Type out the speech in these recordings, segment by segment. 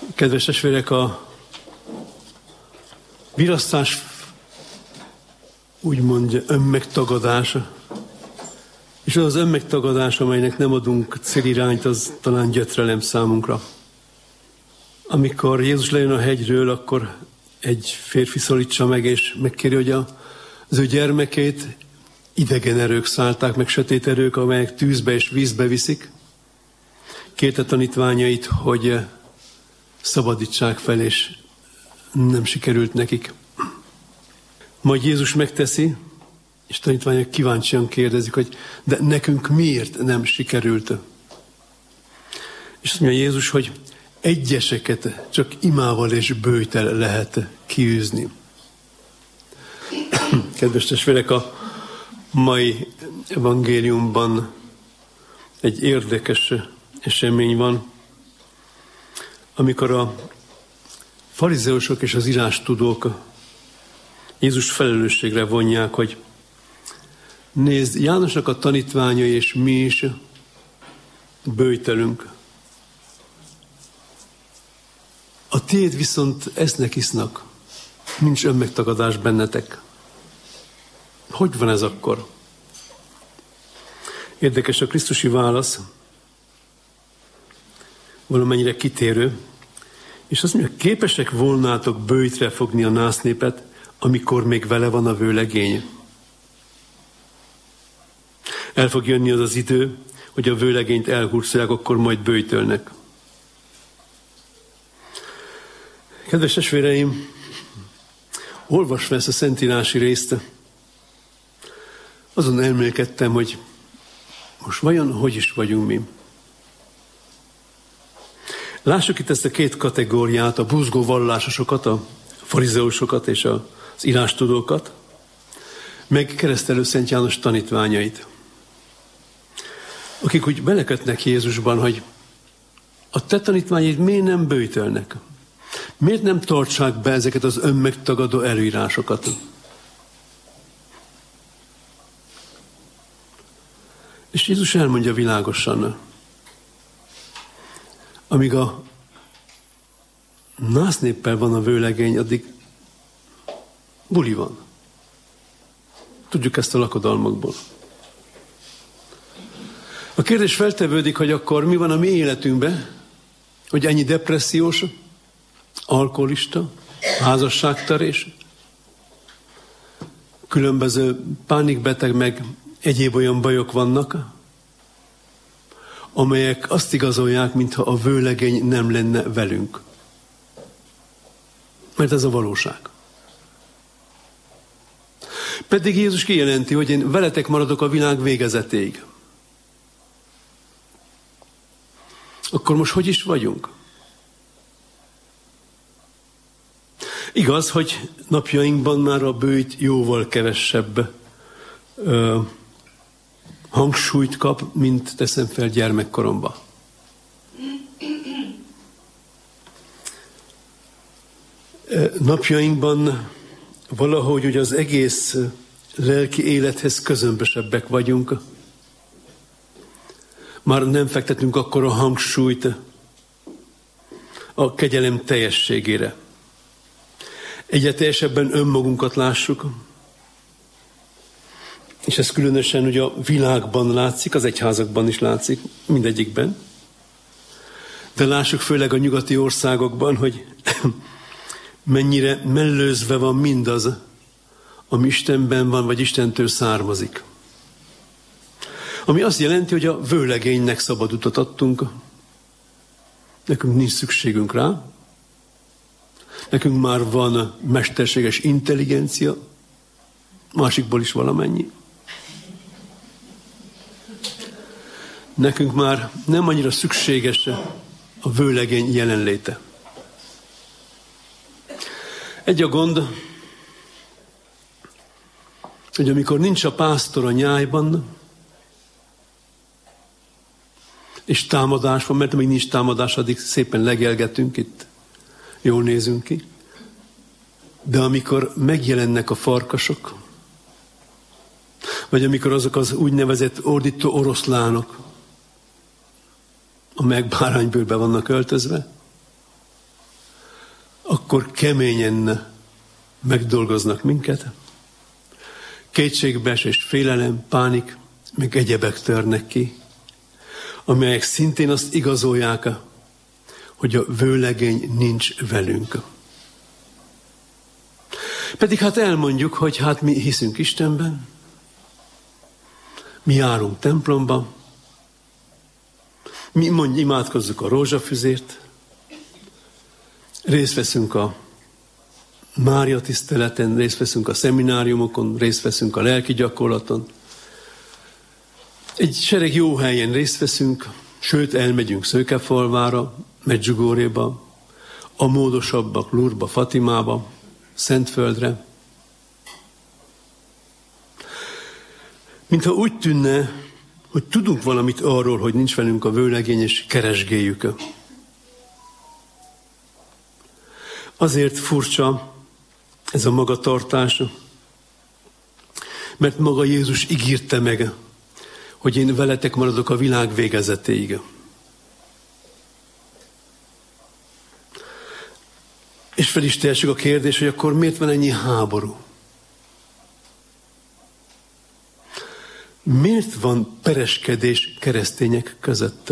Kedves testvérek, a virasztás úgymond önmegtagadása, és az önmegtagadás, amelynek nem adunk célirányt, az talán gyötrelem számunkra. Amikor Jézus lejön a hegyről, akkor egy férfi szólítsa meg, és megkéri, hogy az ő gyermekét idegen erők szállták meg, sötét erők, amelyek tűzbe és vízbe viszik. Kérte tanítványait, hogy szabadítsák fel, és nem sikerült nekik. Majd Jézus megteszi, és tanítványok kíváncsian kérdezik, hogy de nekünk miért nem sikerült? És azt mondja Jézus, hogy egyeseket csak imával és böjttel lehet kiűzni. Kedves testvérek, a mai evangéliumban egy érdekes esemény van, amikor a farizeusok és az írástudók Jézus felelősségre vonják, hogy nézd, Jánosnak a tanítványai és mi is böjtelünk. A tiéd viszont esznek, isznak, nincs önmegtagadás bennetek. Hogy van ez akkor? Érdekes a krisztusi válasz, valamennyire kitérő, és azt mondja, képesek volnátok böjtre fogni a násznépet, amikor még vele van a vőlegény. El fog jönni az az idő, hogy a vőlegényt elhurcolják, akkor majd böjtölnek. Kedves testvéreim, olvasva ezt a szentírási részt, azon elmélkedtem, hogy most vajon hogy is vagyunk mi. Lássuk itt ezt a két kategóriát, a buzgó vallásosokat, a farizeusokat és az írástudókat, meg Keresztelő Szent János tanítványait, akik úgy belekötnek Jézusban, hogy a te tanítványaid miért nem böjtölnek? Miért nem tartsák be ezeket az önmegtagadó előírásokat? És Jézus elmondja világosan, amíg a násznéppel van a vőlegény, addig buli van. Tudjuk ezt a lakodalmakból. A kérdés feltevődik, hogy akkor mi van a mi életünkben, hogy ennyi depressziós, alkoholista, házasságtörés, különböző pánikbeteg, meg egyéb olyan bajok vannak, amelyek azt igazolják, mintha a vőlegény nem lenne velünk. Mert ez a valóság. Pedig Jézus kijelenti, hogy én veletek maradok a világ végezetéig. Akkor most hogy is vagyunk? Igaz, hogy napjainkban már a böjt jóval kevesebb hangsúlyt kap, mint teszem fel gyermekkoromban. Napjainkban valahogy ugye az egész lelki élethez közömbösebbek vagyunk. Már nem fektetünk akkor a hangsúlyt a kegyelem teljességére. Egyre teljesebben önmagunkat lássuk, és ez különösen ugye a világban látszik, az egyházakban is látszik, mindegyikben. De lássuk főleg a nyugati országokban, hogy mennyire mellőzve van mindaz, ami Istenben van, vagy Istentől származik. Ami azt jelenti, hogy a vőlegénynek szabad utat adtunk. Nekünk nincs szükségünk rá. Nekünk már van mesterséges intelligencia, másikból is valamennyi. Nekünk már nem annyira szükséges a vőlegény jelenléte. Egy a gond, hogy amikor nincs a pásztor a nyájban, és támadás van, mert amíg nincs támadás, addig szépen legelgetünk itt, jól nézünk ki. De amikor megjelennek a farkasok, vagy amikor azok az úgynevezett ordító oroszlánok, amelyek báránybőrbe vannak öltözve, akkor keményen megdolgoznak minket. Kétségbeesés, félelem, pánik, meg egyebek törnek ki, amelyek szintén azt igazolják, hogy a vőlegény nincs velünk. Pedig hát elmondjuk, hogy hát mi hiszünk Istenben, mi járunk templomba, mi imádkozzuk a rózsafüzért, részt veszünk a Mária tiszteleten, részt veszünk a szemináriumokon, részt veszünk a lelki gyakorlaton. Egy sereg jó helyen részt veszünk, sőt elmegyünk Szőkefalvára, Medjugorjéba, a módosabbak Lourdesba, Fatimába, Szentföldre. Mintha úgy tűnne, hogy tudunk valamit arról, hogy nincs velünk a vőlegény, és keresgéljük. Azért furcsa ez a magatartás, mert maga Jézus ígérte meg, hogy én veletek maradok a világ végezetéig. És fel is tehessük a kérdést, hogy akkor miért van ennyi háború? Miért van pereskedés keresztények között?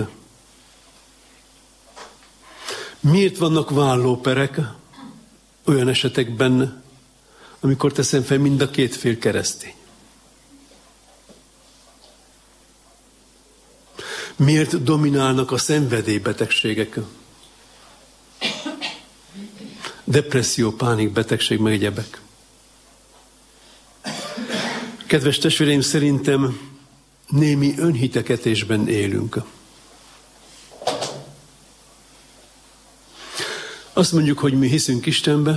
Miért vannak vállóperek olyan esetekben, amikor teszem fel mind a két fél keresztény? Miért dominálnak a szenvedélybetegségek? Depresszió, pánikbetegség, meg egyebek. Kedves testvéreim, szerintem némi önhiteketésben élünk. Azt mondjuk, hogy mi hiszünk Istenbe,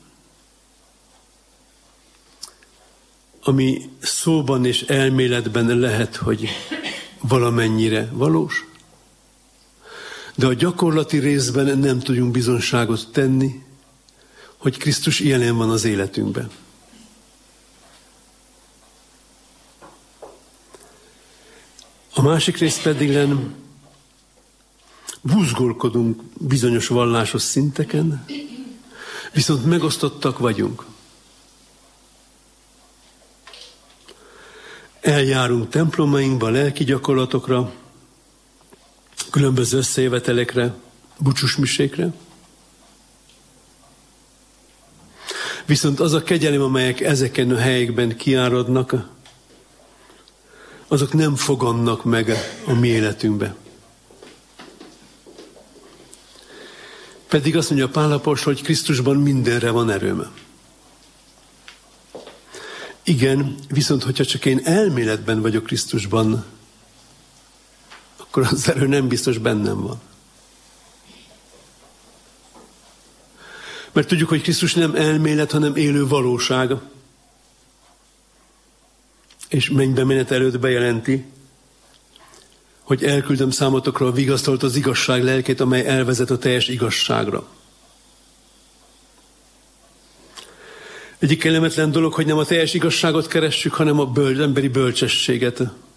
ami szóban és elméletben lehet, hogy valamennyire valós, de a gyakorlati részben nem tudjunk bizonságot tenni, hogy Krisztus jelen van az életünkben. A másik rész pedig buzgolkodunk bizonyos vallásos szinteken, viszont megosztottak vagyunk. Eljárunk templomainkba, lelki gyakorlatokra, különböző összejövetelekre, búcsúsmisékre. Viszont az a kegyelem, amelyek ezeken a helyekben kiáradnak, azok nem fogannak meg a mi életünkbe. Pedig azt mondja Pál apostol, hogy Krisztusban mindenre van erőm. Igen, viszont hogyha csak én elméletben vagyok Krisztusban, akkor az erő nem biztos bennem van. Mert tudjuk, hogy Krisztus nem elmélet, hanem élő valóság. És mennybe menet előtt bejelenti, hogy elküldöm számotokra a vigasztalt az igazság lelkét, amely elvezet a teljes igazságra. Egyik kellemetlen dolog, hogy nem a teljes igazságot keressük, hanem a emberi bölcsességet.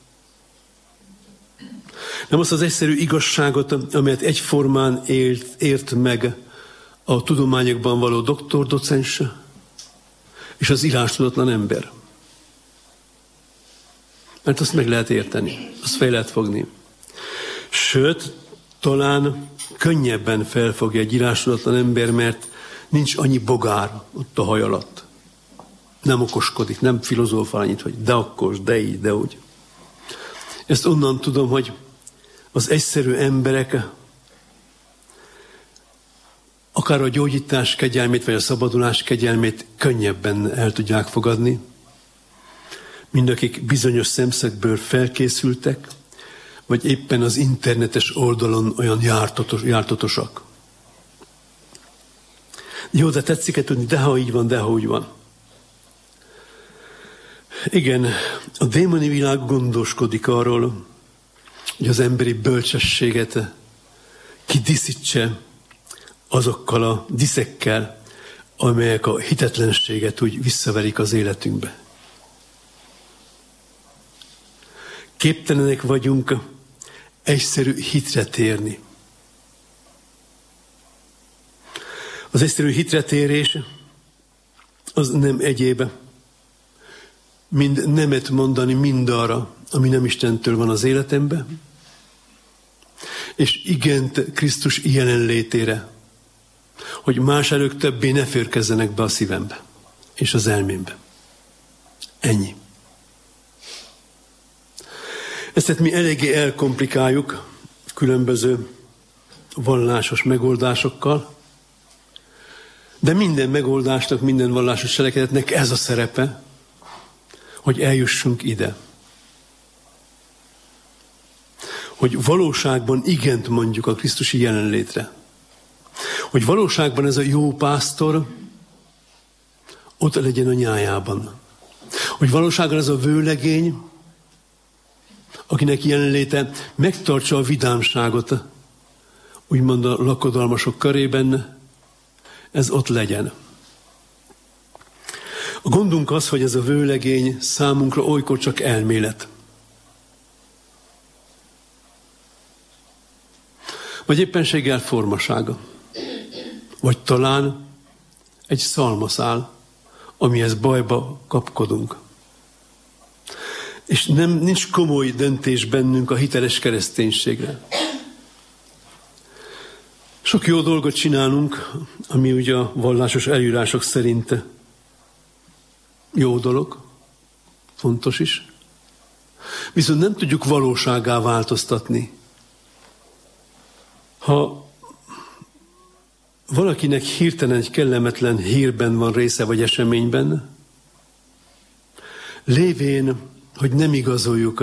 Nem azt az egyszerű igazságot, amelyet egyformán ért meg a tudományokban való doktor, docens és az írástudatlan ember. Mert azt meg lehet érteni, azt fel lehet fogni. Sőt, talán könnyebben felfogja egy írástudatlan ember, mert nincs annyi bogár ott a haj alatt. Nem okoskodik, nem filozófál annyit, hogy de okos, de így, de úgy. Ezt onnan tudom, hogy az egyszerű emberek akár a gyógyítás kegyelmét, vagy a szabadulás kegyelmét könnyebben el tudják fogadni, mint akik bizonyos szemszögből felkészültek, vagy éppen az internetes oldalon olyan jártatosak. Jó, de tetszik-e tudni, de ha így van, de ha úgy van. Igen, a démoni világ gondoskodik arról, hogy az emberi bölcsességet kidiszítse azokkal a diszekkel, amelyek a hitetlenséget úgy visszaverik az életünkbe. Képtelenek vagyunk egyszerű hitre térni. Az egyszerű hitre térés az nem egyéb, mind nemet mondani mindarra, ami nem Istentől van az életemben, és igent Krisztus jelenlétére, hogy más erők többé ne férkezzenek be a szívembe és az elmémbe. Ennyi. Ezt tehát mi eléggé elkomplikáljuk különböző vallásos megoldásokkal, de minden megoldásnak, minden vallásos cselekedetnek ez a szerepe, hogy eljussunk ide. Hogy valóságban igent mondjuk a krisztusi jelenlétre. Hogy valóságban ez a jó pásztor ott legyen a nyájában. Hogy valóságban ez a vőlegény, akinek jelenléte megtartsa a vidámságot, úgymond a lakodalmasok körében, ez ott legyen. A gondunk az, hogy ez a vőlegény számunkra olykor csak elmélet. Vagy éppenséggel formasága. Vagy talán egy szalmaszál, amihez bajba kapkodunk. És nincs komoly döntés bennünk a hiteles kereszténységre. Sok jó dolgot csinálunk, ami ugye a vallásos előírások szerint jó dolog, fontos is. Viszont nem tudjuk valósággá változtatni. Ha valakinek hirtelen egy kellemetlen hírben van része vagy eseményben, lévén, hogy nem igazoljuk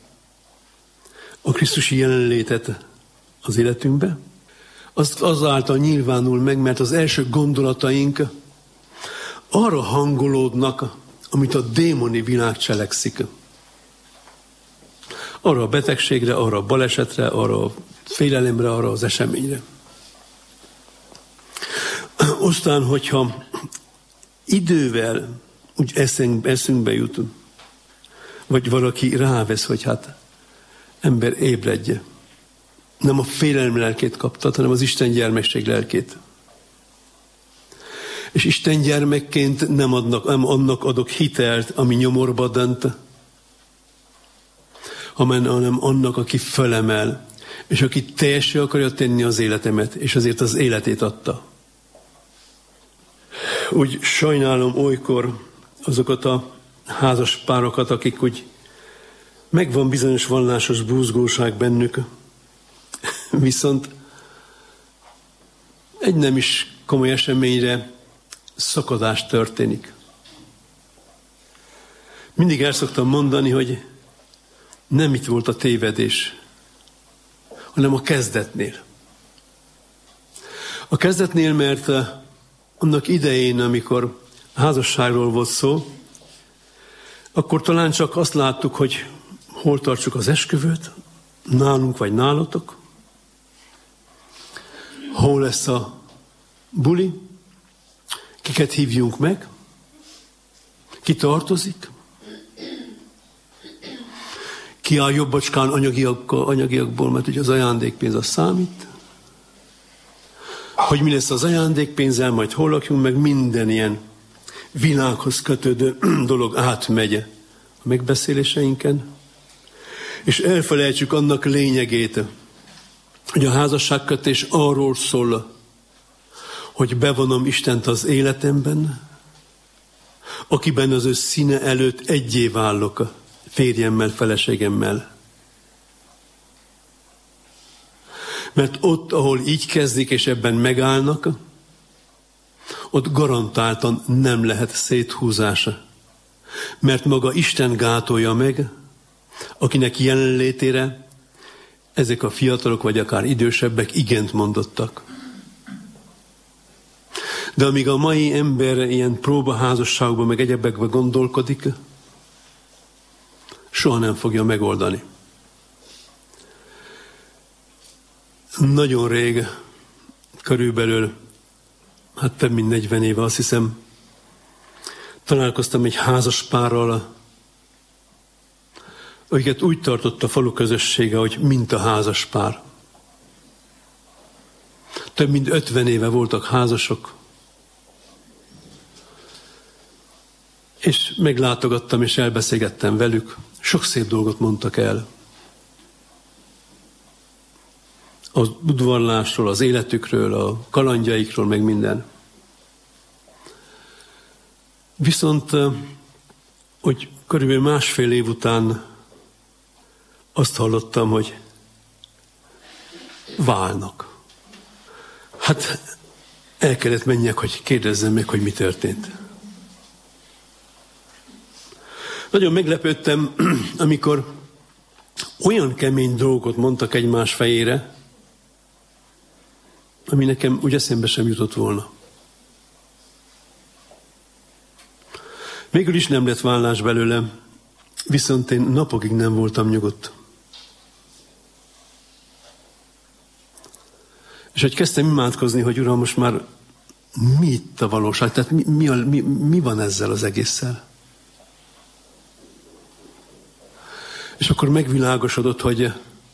a krisztusi jelenlétet az életünkbe, az azáltal nyilvánul meg, mert az első gondolataink arra hangolódnak, amit a démoni világ cselekszik. Arra a betegségre, arra a balesetre, arra a félelemre, arra az eseményre. Aztán, hogyha idővel úgy eszünkbe jut, vagy valaki rávesz, hogy hát ember ébredje. Nem a félelem lelkét kaptad, hanem az Isten gyermekség lelkét. És Isten gyermekként nem annak adok hitelt, ami nyomorba dönt, hanem annak, aki felemel, és aki teljesen akarja tenni az életemet, és azért az életét adta. Úgy sajnálom olykor azokat a házas párokat, akik úgy megvan bizonyos vallásos búzgóság bennük, viszont egy nem is komoly eseményre szakadás történik. Mindig el szoktam mondani, hogy nem itt volt a tévedés, hanem a kezdetnél. A kezdetnél, mert annak idején, amikor házasságról volt szó, akkor talán csak azt láttuk, hogy hol tartsuk az esküvőt, nálunk vagy nálatok, hol lesz a buli, kiket hívjunk meg, ki tartozik, ki áll jobbacskán anyagiakból, mert ugye az ajándékpénz az számít, hogy mi lesz az ajándékpénzzel, majd hol lakjunk, meg minden ilyen világhoz kötődő dolog átmegy a megbeszéléseinken, és elfelejtsük annak lényegét, hogy a házasságkötés arról szól, hogy bevonom Istent az életemben, akiben az ő színe előtt egyé válok férjemmel, feleségemmel. Mert ott, ahol így kezdik, és ebben megállnak, ott garantáltan nem lehet széthúzása. Mert maga Isten gátolja meg, akinek jelenlétére ezek a fiatalok, vagy akár idősebbek igent mondottak. De amíg a mai ember ilyen próbaházasságban, meg egyebekben gondolkodik, soha nem fogja megoldani. Nagyon rég, körülbelül, több mint 40 éve, azt hiszem, találkoztam egy házaspárral, akiket úgy tartott a falu közössége, hogy mint a házaspár. Több mint 50 éve voltak házasok, És meglátogattam, és elbeszélgettem velük. Sok szép dolgot mondtak el. Az udvarlásról, az életükről, a kalandjaikról, meg minden. Viszont, hogy körülbelül másfél év után azt hallottam, hogy válnak. Hát el kellett menjek, hogy kérdezzem meg, hogy mi történt. Nagyon meglepődtem, amikor olyan kemény dolgot mondtak egymás fejére, ami nekem úgy eszembe sem jutott volna. Végül is nem lett vállás belőle, viszont én napokig nem voltam nyugodt. És hogy kezdtem imádkozni, hogy Uram, most már mi itt a valóság? Tehát mi van ezzel az egésszel? És akkor megvilágosodott, hogy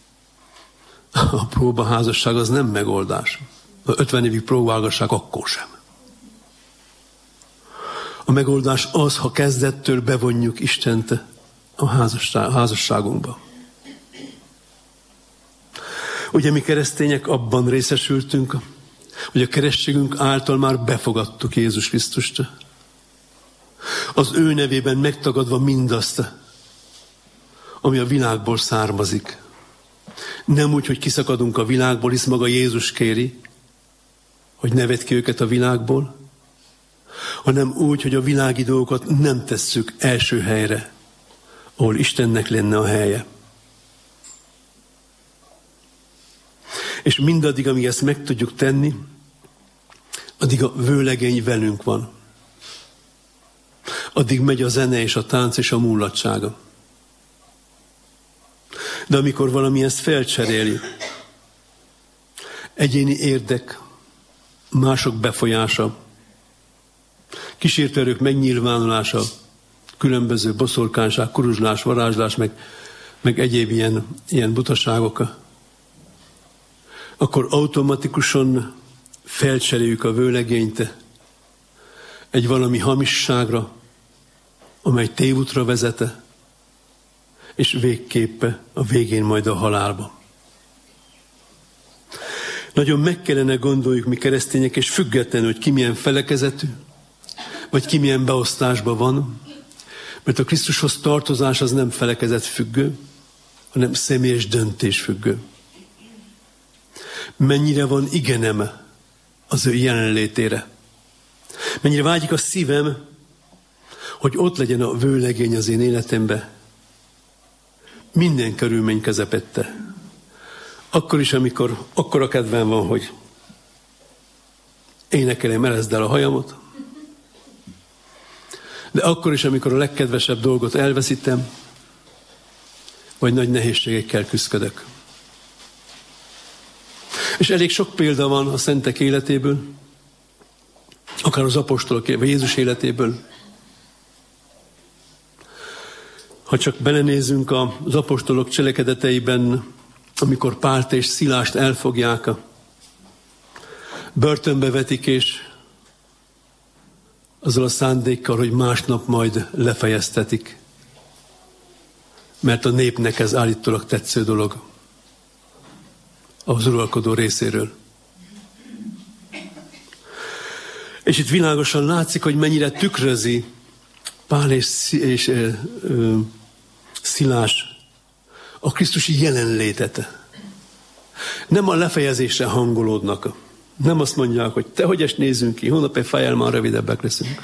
a próbaházasság az nem megoldás. 50 évig próbálgassák, akkor sem. A megoldás az, ha kezdettől bevonjuk Istent a házasságunkba. Ugye mi keresztények abban részesültünk, hogy a keresztségünk által már befogadtuk Jézus Krisztust. Az ő nevében megtagadva mindazt, ami a világból származik. Nem úgy, hogy kiszakadunk a világból, hisz maga Jézus kéri, hogy ne vedd ki őket a világból, hanem úgy, hogy a világi dolgokat nem tesszük első helyre, ahol Istennek lenne a helye. És mindaddig, amíg ezt meg tudjuk tenni, addig a vőlegény velünk van. Addig megy a zene és a tánc és a mulatsága. De amikor valami ezt felcseréli, egyéni érdek, mások befolyása, kísértő erők megnyilvánulása, különböző boszorkányság, kuruzslás, varázslás, meg egyéb ilyen butaságok, akkor automatikusan felcseréljük a vőlegényt egy valami hamisságra, amely tévútra vezete, és végképp a végén majd a halálba. Nagyon meg kellene gondoljuk mi keresztények, és függetlenül, hogy ki milyen felekezetű, vagy ki milyen beosztásban van, mert a Krisztushoz tartozás az nem felekezet függő, hanem személyes döntés függő. Mennyire van igenem az ő jelenlétére. Mennyire vágyik a szívem, hogy ott legyen a vőlegény az én életemben. Minden körülmény közepette. Akkor is, amikor akkora kedvem van, hogy énekeljem, erezd el a hajamat, de akkor is, amikor a legkedvesebb dolgot elveszítem, vagy nagy nehézségekkel küzdök. És elég sok példa van a szentek életéből, akár az apostolok, vagy Jézus életéből. Ha csak belenézünk az apostolok cselekedeteiben, amikor Pált és Szilást elfogják, börtönbe vetik, és azzal a szándékkal, hogy másnap majd lefejeztetik. Mert a népnek ez állítólag tetsző dolog az uralkodó részéről. És itt világosan látszik, hogy mennyire tükrözi Pál és Szilás a krisztusi jelenlétet. Nem a lefejezésre hangolódnak. Nem azt mondják, hogy te hogy est nézzünk ki, holnap egy fejjel már rövidebbek leszünk.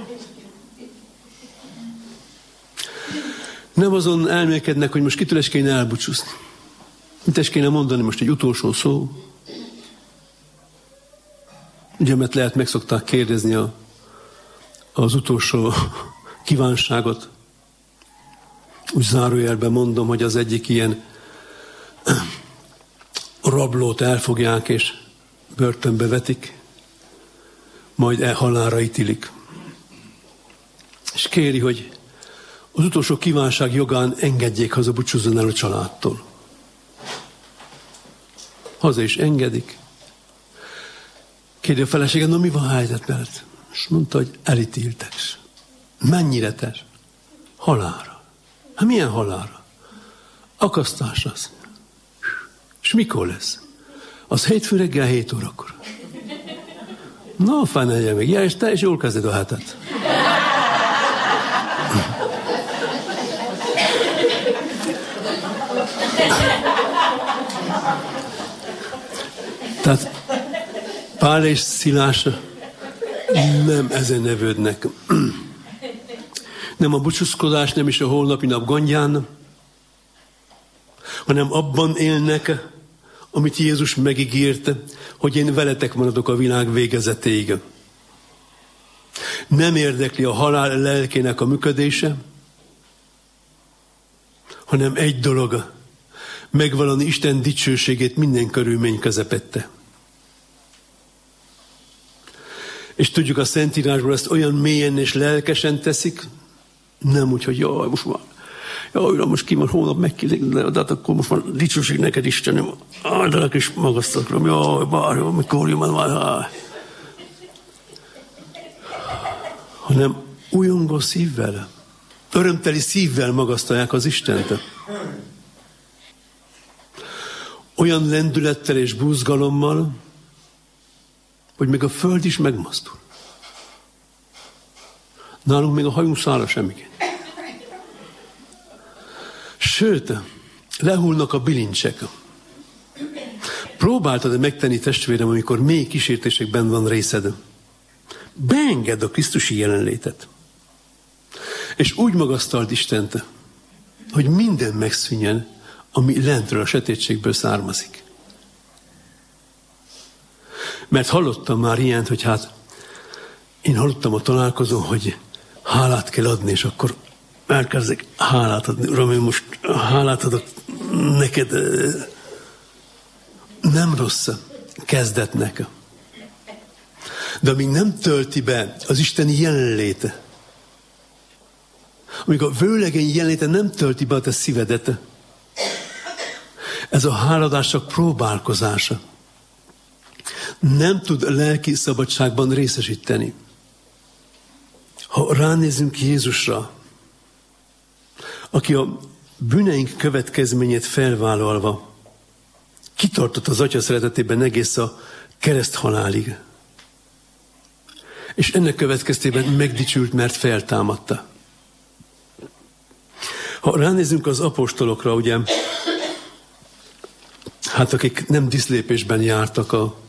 Nem azon elmélkednek, hogy most kitől is kéne elbúcsúzni. Mit is kéne mondani most egy utolsó szó? Ugye, mert lehet meg szokták kérdezni az utolsó kívánságot. Úgy zárójelben mondom, hogy az egyik ilyen rablót elfogják és börtönbe vetik, majd halálra ítélik. És kéri, hogy az utolsó kívánság jogán engedjék haza, búcsúzzon el a családtól. Haza is engedik. Kéri a felesége, na mi van a helyzet veled? És mondta, hogy elítéltek. Mennyire test? Halálra. Hát milyen halálra? Akasztásra. És mikor lesz? Az hétfő reggel 7 órakor. Na, fájnálja meg. Ja, és te is jól kezded a hetet. Tehát Pál és Szilás nem ezen nevődnek. Nem a búcsúzkodás, nem is a holnapi nap gondján, hanem abban élnek, amit Jézus megígérte, hogy én veletek maradok a világ végezetéig. Nem érdekli a halál lelkének a működése, hanem egy dolog, megvallani Isten dicsőségét minden körülmény közepette. És tudjuk, a Szentírásból ezt olyan mélyen és lelkesen teszik, nem úgy, hogy jaj, most már, jaj, most ki van, hónap megkérdezik, de hát akkor most már dicsőség neked Istenem, áldalak és magasztalak, jaj, bár, mikor jön már, hanem újongó szívvel, örömteli szívvel magasztalják az Istent. Olyan lendülettel és búzgalommal, hogy még a föld is megmozdul. Nálunk még a hajunk szára semmiként. Sőt, lehullnak a bilincsek. Próbáltad-e megtenni, testvérem, amikor mély kísértésekben van részed? Beengedd a Krisztusi jelenlétet. És úgy magasztald Istent, hogy minden megszűnjen, ami lentről a sötétségből származik. Mert hallottam már ilyent, hogy én hallottam a találkozón, hogy hálát kell adni, és akkor elkezdek hálát adni. Uram, én most hálát adok neked. Nem rossz kezdetnek. De amíg nem tölti be az Isteni jelenléte, amíg a vőlegény jelenléte nem tölti be a te szívedet, ez a háladás csak próbálkozása. Nem tud lelki szabadságban részesíteni. Ha ránézünk Jézusra, aki a bűneink következményét felvállalva kitartott az Atya szeretetében egész a kereszthalálig, és ennek következtében megdicsült, mert feltámadta. Ha ránézünk az apostolokra, ugye, akik nem diszlépésben jártak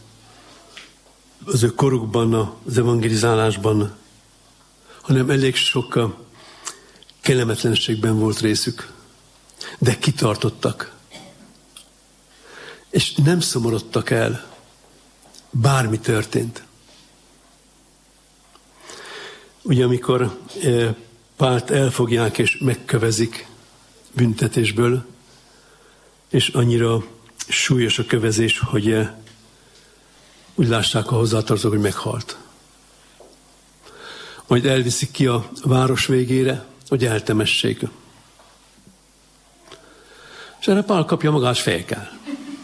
az ő korukban, az evangelizálásban, hanem elég sok kellemetlenségben volt részük, de kitartottak. És nem szomorodtak el, bármi történt. Ugye amikor Pált elfogják és megkövezik büntetésből, és annyira súlyos a kövezés, hogy úgy lássák a hozzátartozók, hogy meghalt. Majd elviszik ki a város végére, hogy eltemessék. És erre Pál kapja magát fejkel.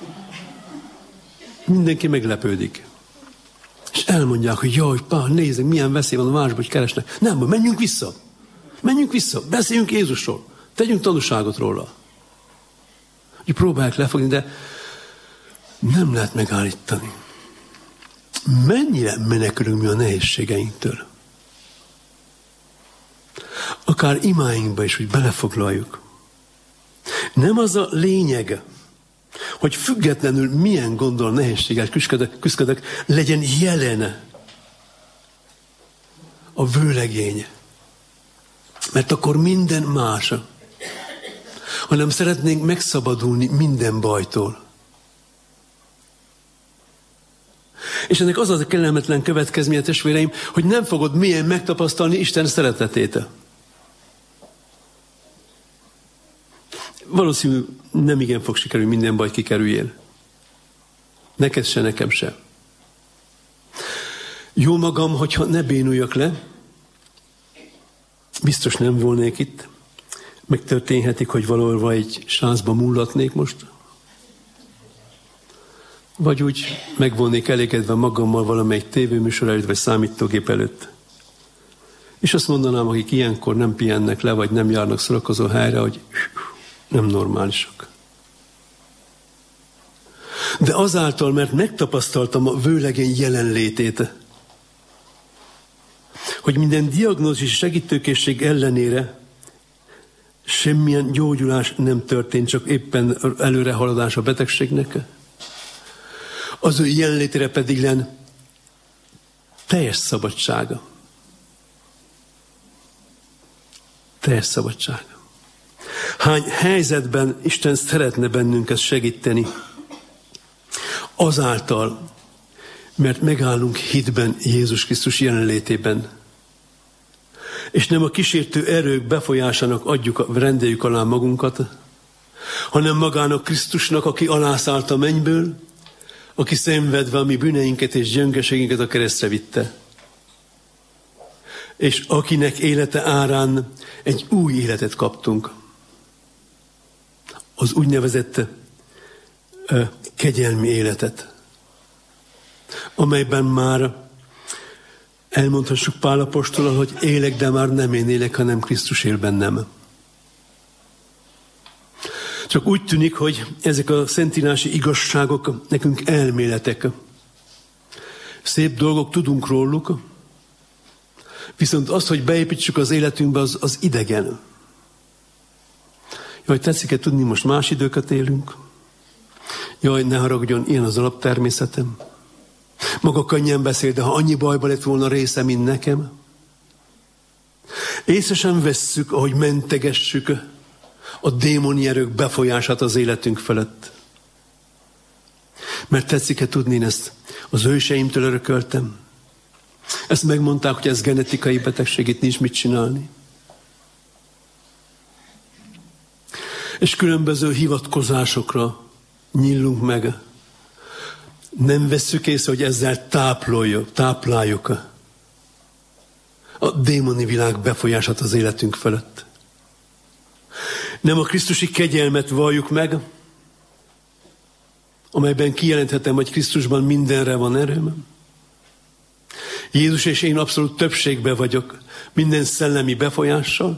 Mindenki meglepődik. És elmondják, hogy jaj, Pál, nézzük, milyen veszély van a városban, hogy keresnek. Nem, menjünk vissza. Menjünk vissza, beszéljünk Jézusról. Tegyünk tanúságot róla. Hogy próbálják lefogni, de nem lehet megállítani. Mennyire menekülünk mi a nehézségeinktől? Akár imáinkba is, hogy belefoglaljuk. Nem az a lényeg, hogy függetlenül milyen gondol nehézséggel küzdök, legyen jelen a vőlegény. Mert akkor minden más. Hanem szeretnénk megszabadulni minden bajtól. És ennek az a kellemetlen következménye, testvéreim, hogy nem fogod mélyen megtapasztalni Isten szeretetét. Valószínű nem igen fog sikerülni, minden baj kikerüljél. Neked se, nekem se. Jó magam, hogyha ne bénuljak le, biztos nem volnék itt. Megtörténhetik, hogy valahol egy sázba mullatnék most. Vagy úgy meg volnék elégedve magammal valamelyik tévéműsor előtt, vagy számítógép előtt. És azt mondanám, akik ilyenkor nem pihennek le, vagy nem járnak szórakozó helyre, hogy nem normálisak. De azáltal, mert megtapasztaltam a vőlegény jelenlétét, hogy minden diagnózis segítőkészség ellenére semmilyen gyógyulás nem történt, csak éppen előrehaladás a betegségnek. Az ő jelenlétére pedig len teljes szabadsága. Teljes szabadsága. Hány helyzetben Isten szeretne bennünket segíteni, azáltal, mert megállunk hitben Jézus Krisztus jelenlétében. És nem a kísértő erők befolyásának rendeljük alá magunkat, hanem magának Krisztusnak, aki alászállt a mennyből, aki szenvedve a mi bűneinket és gyöngeségünket a keresztre vitte. És akinek élete árán egy új életet kaptunk. Az úgynevezett kegyelmi életet, amelyben már elmondhassuk Pál apostolal, hogy élek, de már nem én élek, hanem Krisztus él bennem. Csak úgy tűnik, hogy ezek a szentírási igazságok nekünk elméletek. Szép dolgok, tudunk róluk, viszont az, hogy beépítsük az életünkbe, az idegen. Jaj, tetszik-e tudni, most más időket élünk? Jaj, ne haragudjon, ilyen az alaptermészetem. Maga könnyen beszél, de ha annyi bajba lett volna része, mint nekem. Észre sem vesszük, ahogy mentegessük a démoni erők befolyását az életünk felett. Mert tetszik-e tudni, én ezt az őseimtől örököltem? Ezt megmondták, hogy ez genetikai betegség, itt nincs mit csinálni. És különböző hivatkozásokra nyílunk meg. Nem vesszük észre, hogy ezzel tápláljuk a démoni világ befolyását az életünk felett. Nem a krisztusi kegyelmet valljuk meg, amelyben kijelenthetem, hogy Krisztusban mindenre van erőm. Jézus és én abszolút többségben vagyok minden szellemi befolyással.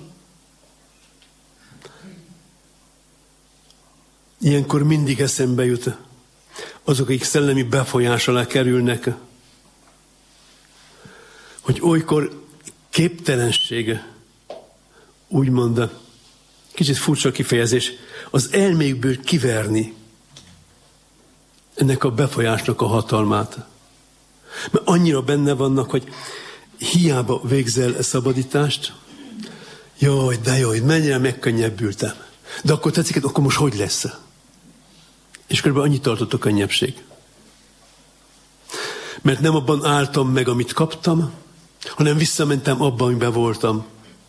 Ilyenkor mindig eszembe jut azok, akik szellemi befolyás alá kerülnek, hogy olykor képtelensége, úgymond, kicsit furcsa kifejezés, az elméjükből kiverni ennek a befolyásnak a hatalmát. Mert annyira benne vannak, hogy hiába végzel szabadítást, jaj, de jaj, mennyire megkönnyebbültem. De akkor tetszik, akkor most hogy lesz? És körülbelül annyit tartott a könnyebbség. Mert nem abban álltam meg, amit kaptam, hanem visszamentem abban, amiben voltam.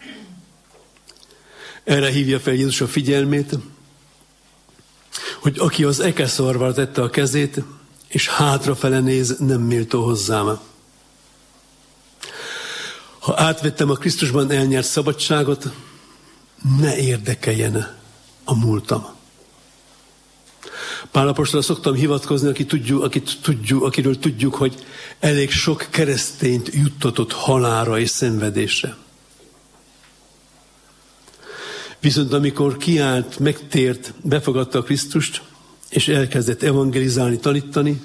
Erre hívja fel Jézus a figyelmét, hogy aki az ekeszarvra tette a kezét, és hátrafele néz, nem méltó hozzám. Ha átvettem a Krisztusban elnyert szabadságot, ne érdekeljen a múltam. Pál apostolra szoktam hivatkozni, akiről tudjuk, hogy elég sok keresztényt juttatott halálra és szenvedésre. Viszont amikor kiállt, megtért, befogadta a Krisztust, és elkezdett evangelizálni, tanítani,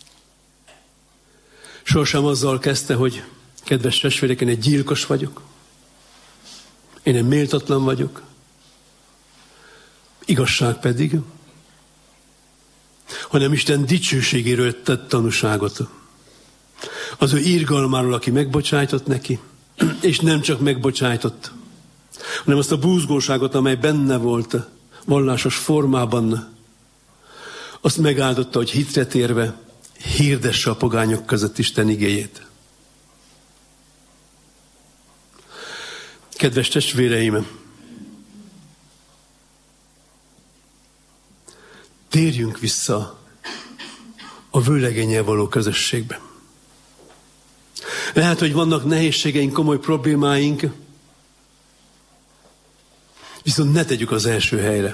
sohasem azzal kezdte, hogy kedves testvérek, én egy gyilkos vagyok, én egy méltatlan vagyok, igazság pedig, hanem Isten dicsőségéről tett tanúságot. Az ő irgalmáról, aki megbocsájtott neki, és nem csak megbocsájtott, hanem azt a búzgóságot, amely benne volt vallásos formában, azt megáldotta, hogy hitre térve hirdesse a pogányok között Isten igéjét. Kedves testvéreim, térjünk vissza a vőlegénnyel való közösségbe. Lehet, hogy vannak nehézségeink, komoly problémáink, viszont ne tegyük az első helyre.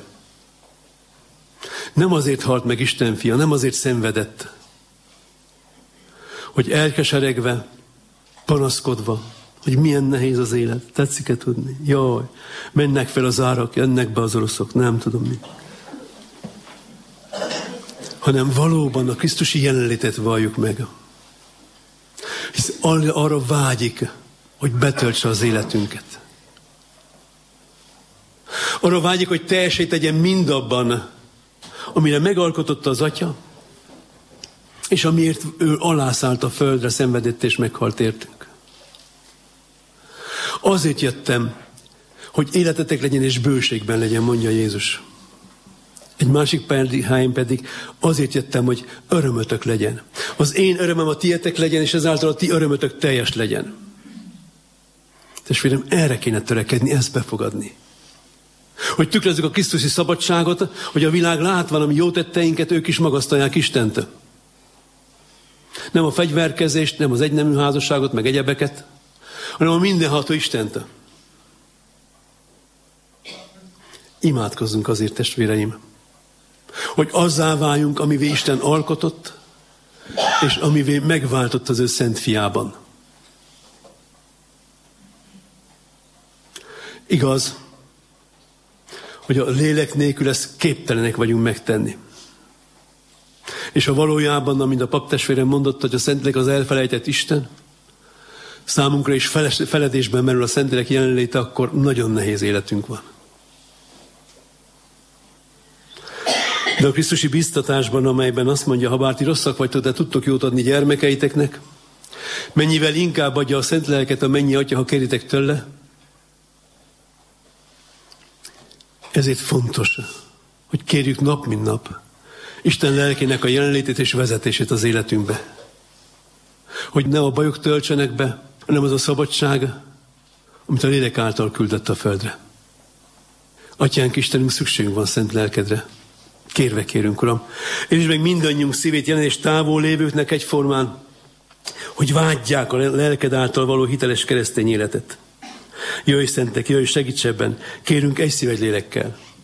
Nem azért halt meg Isten fia, nem azért szenvedett, hogy elkeseregve, panaszkodva, hogy milyen nehéz az élet. Tetszik-e tudni? Jaj, mennek fel az árak, jönnek be az oroszok, nem tudom mi. Hanem valóban a Krisztusi jelenlétet valljuk meg. Hisz arra vágyik, hogy betöltse az életünket. Arra vágyik, hogy teljessé tegyen mindabban, amire megalkototta az Atya, és amiért ő alászállt a földre, szenvedett és meghalt értünk. Azért jöttem, hogy életetek legyen és bőségben legyen, mondja Jézus. Egy másik helyen pedig azért jöttem, hogy örömötök legyen. Az én örömöm a tietek legyen, és ezáltal a ti örömötök teljes legyen. Testvérem, erre kéne törekedni, ezt befogadni. Hogy tükrözzük a krisztusi szabadságot, hogy a világ látva, ami jó tetteinket, ők is magasztalják Istent. Nem a fegyverkezést, nem az egynemű házasságot, meg egyebeket, hanem a mindenható Istent. Imádkozzunk azért, testvéreim, hogy azzá váljunk, amivé Isten alkotott, és amivé megváltott az ő szent fiában. Igaz, hogy a lélek nélkül ezt képtelenek vagyunk megtenni. És ha valójában, amint a paptestvérem mondott, hogy a Szentlélek az elfelejtett Isten, számunkra is feledésben merül a Szentlélek jelenléte, akkor nagyon nehéz életünk van. De a krisztusi biztatásban, amelyben azt mondja, ha bár ti rosszak vagytok, de tudtok jót adni gyermekeiteknek, mennyivel inkább adja a Szent Lelket a mennyi Atya, ha kéritek tőle. Ezért fontos, hogy kérjük nap, mint nap Isten lelkének a jelenlétét és vezetését az életünkbe. Hogy ne a bajok töltsenek be, hanem az a szabadság, amit a lélek által küldött a földre. Atyánk Istenünk, szükségünk van szent lelkedre. Kérve kérünk, Uram. És meg mindannyiunk szívét jelen és távol lévőknek egyformán, hogy vágyják a lelked által való hiteles keresztény életet. Jöjj szentek, jöjj, segíts ebben. Kérünk egy szív, egy lélekkel.